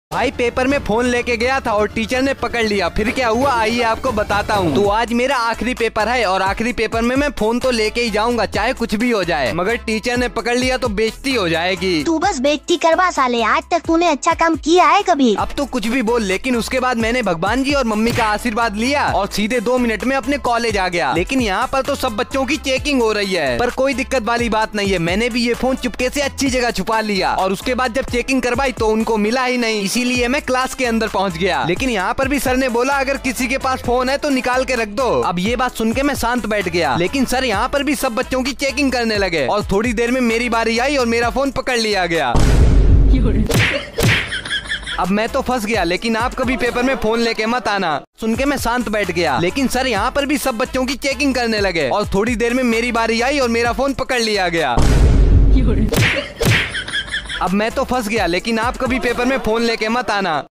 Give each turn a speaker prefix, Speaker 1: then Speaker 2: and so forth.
Speaker 1: भाई पेपर में फोन लेके गया था और टीचर ने पकड़ लिया। फिर क्या हुआ आइए आपको बताता हूँ। तो आज मेरा आखिरी पेपर है और आखिरी पेपर में मैं फोन तो लेके ही जाऊंगा चाहे कुछ भी हो जाए, मगर टीचर ने पकड़ लिया तो बेइज्जती हो जाएगी।
Speaker 2: तू बस बेइज्जती करवा साले, आज तक तूने अच्छा काम किया है कभी?
Speaker 1: अब तो कुछ भी बोल, लेकिन उसके बाद मैंने भगवान जी और मम्मी का आशीर्वाद लिया और सीधे 2 मिनट में अपने कॉलेज आ गया। लेकिन यहाँ पर तो सब बच्चों की चेकिंग हो रही है, पर कोई दिक्कत वाली बात नहीं है। मैंने भी ये फोन चुपके से अच्छी जगह छुपा लिया और उसके बाद जब चेकिंग करवाई तो उनको मिला ही नहीं, इसीलिए मैं क्लास के अंदर पहुंच गया। लेकिन यहाँ पर भी सर ने बोला अगर किसी के पास फोन है तो निकाल के रख दो। अब ये बात सुन के मैं शांत बैठ गया, लेकिन सर यहाँ पर भी सब बच्चों की चेकिंग करने लगे और थोड़ी देर में मेरी बारी आई और मेरा फोन पकड़ लिया गया। अब मैं तो फंस गया, लेकिन आप कभी पेपर में फोन लेके मत आना। सुन के मैं शांत बैठ गया, लेकिन सर यहाँ पर भी सब बच्चों की चेकिंग करने लगे और थोड़ी देर में मेरी बारी आई और मेरा फोन पकड़ लिया गया। अब मैं तो फंस गया, लेकिन आप कभी पेपर में फोन लेके मत आना।